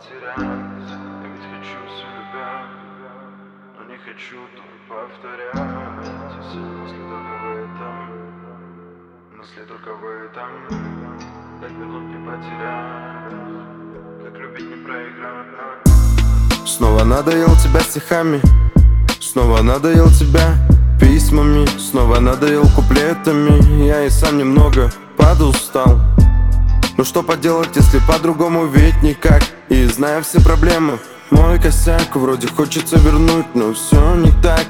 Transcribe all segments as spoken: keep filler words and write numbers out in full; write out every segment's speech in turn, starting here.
потерять. Я ведь хочу все любя, но не хочу тут повторять. Все мысли только в этом, мысли только в этом. Как вернуть не потерять, как любить не проиграть. Снова надоел тебя стихами, снова надоел тебя письмами, снова надоел куплетами. Я и сам немного подустал. Ну что поделать, если по-другому ведь никак. И зная все проблемы, мой косяк. Вроде хочется вернуть, но все не так.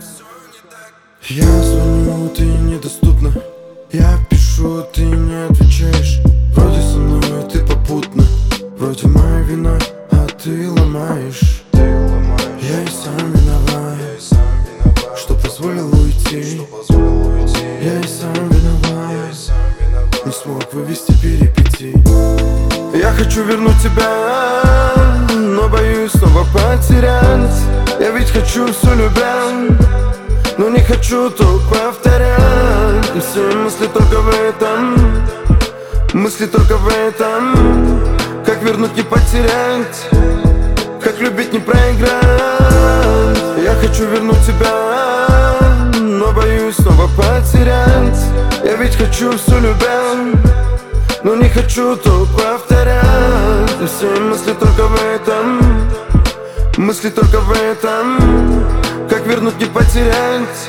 Я звоню, ты недоступна. Я пишу, ты не отвечаешь. Вроде со мной ты попутно, вроде моя вина, а ты ломаешь. Я и сам виноват, что позволил уйти. Я и сам виноват, не смог вывести перипетии. Я хочу вернуть тебя, но боюсь снова потерять. Я ведь хочу все любя, но не хочу тут повторять. И все мысли только в этом, мысли только в этом. Как вернуть не потерять, как любить не проиграть. Я хочу вернуть тебя, но боюсь снова потерять. Я ведь хочу все любя, но не хочу тут повторять. И все мысли только в этом, мысли только в этом. Как вернуть не потерять.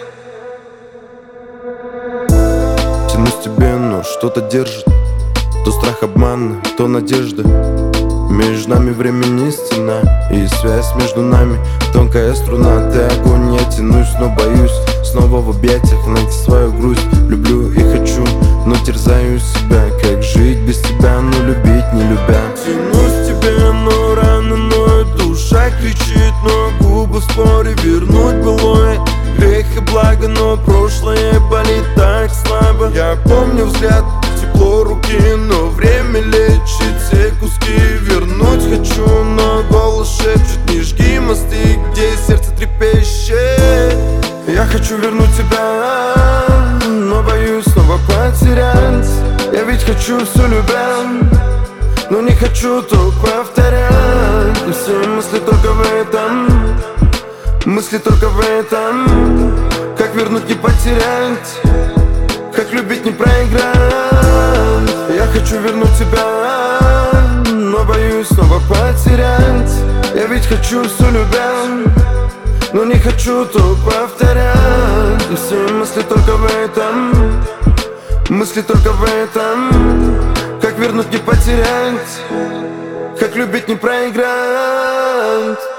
Тянусь к тебе, но что-то держит. То страх обмана, то надежда. Между нами времени стена, и связь между нами тонкая струна. Ты огонь, я тянусь, но боюсь снова в объятиях найти свою грусть. Люблю и хочу, но терзаю себя. Как жить без тебя, но любить не любя. Тянусь к тебе, но рано ноет. Душа кричит, но губы в споре. Вернуть былое, грех и благо, но прошлое болит так слабо. Я помню взгляд, тепло руки, но время лечит все куски. Вернуть хочу, но голос шепчет: не жги мосты, где сердце трепещет. Я хочу вернуть тебя, но боюсь снова потерять. Я ведь хочу все любя, но не хочу тут повторять. И все мысли только в этом, мысли только в этом. Как вернуть не потерять, как любить не проиграть. Я хочу вернуть тебя, но боюсь снова потерять. Я ведь хочу все любя, но не хочу тут повторять. И все мысли только в этом, мысли только в этом. Как вернуть не потерять, как любить не проиграть.